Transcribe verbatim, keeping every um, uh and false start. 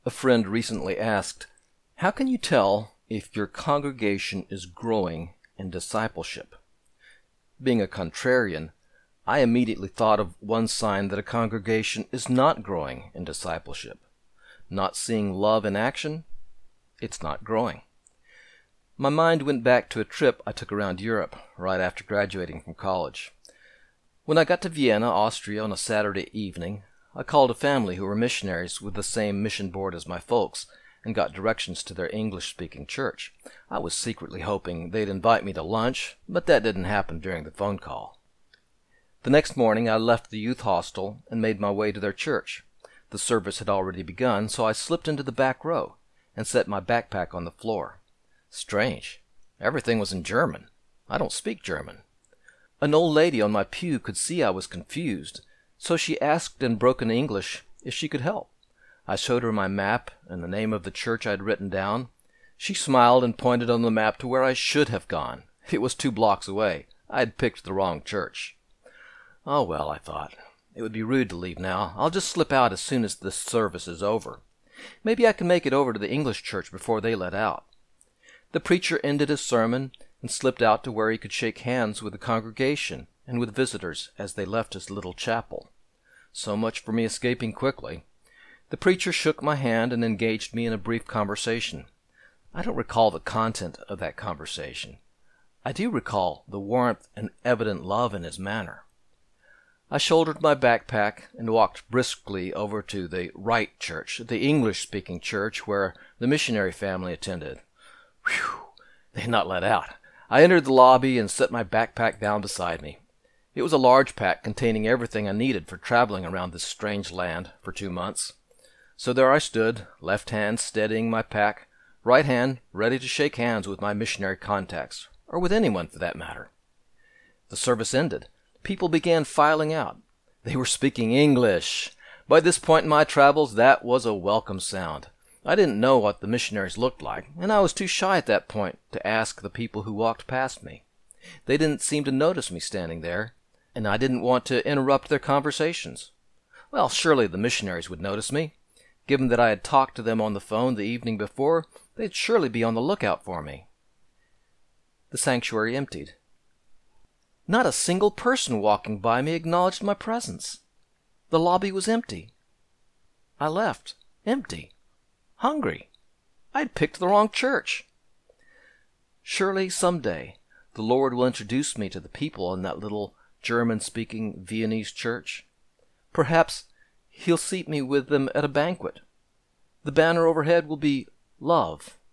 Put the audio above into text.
A friend recently asked, "How can you tell if your congregation is growing in discipleship?" Being a contrarian, I immediately thought of one sign that a congregation is not growing in discipleship. Not seeing love in action? It's not growing. My mind went back to a trip I took around Europe right after graduating from college. When I got to Vienna, Austria on a Saturday evening, I called a family who were missionaries with the same mission board as my folks and got directions to their English-speaking church. I was secretly hoping they'd invite me to lunch, but that didn't happen during the phone call. The next morning I left the youth hostel and made my way to their church. The service had already begun, so I slipped into the back row and set my backpack on the floor. Strange. Everything was in German. I don't speak German. An old lady on my pew could see I was confused, so she asked in broken English if she could help. I showed her my map and the name of the church I'd written down. She smiled and pointed on the map to where I should have gone. It was two blocks away. I had picked the wrong church. Oh well, I thought. It would be rude to leave now. I'll just slip out as soon as this service is over. Maybe I can make it over to the English church before they let out. The preacher ended his sermon and slipped out to where he could shake hands with the congregation and with visitors as they left his little chapel. So much for me escaping quickly. The preacher shook my hand and engaged me in a brief conversation. I don't recall the content of that conversation. I do recall the warmth and evident love in his manner. I shouldered my backpack and walked briskly over to the right church, the English-speaking church where the missionary family attended. Whew! They had not let out. I entered the lobby and set my backpack down beside me. It was a large pack containing everything I needed for traveling around this strange land for two months. So there I stood, left hand steadying my pack, right hand ready to shake hands with my missionary contacts, or with anyone for that matter. The service ended. People began filing out. They were speaking English. By this point in my travels, that was a welcome sound. I didn't know what the missionaries looked like, and I was too shy at that point to ask the people who walked past me. They didn't seem to notice me standing there, and I didn't want to interrupt their conversations. Well, surely the missionaries would notice me. Given that I had talked to them on the phone the evening before, they'd surely be on the lookout for me. The sanctuary emptied. Not a single person walking by me acknowledged my presence. The lobby was empty. I left, empty, hungry. I'd picked the wrong church. Surely someday the Lord will introduce me to the people in that little German-speaking Viennese church. Perhaps He'll seat me with them at a banquet. The banner overhead will be love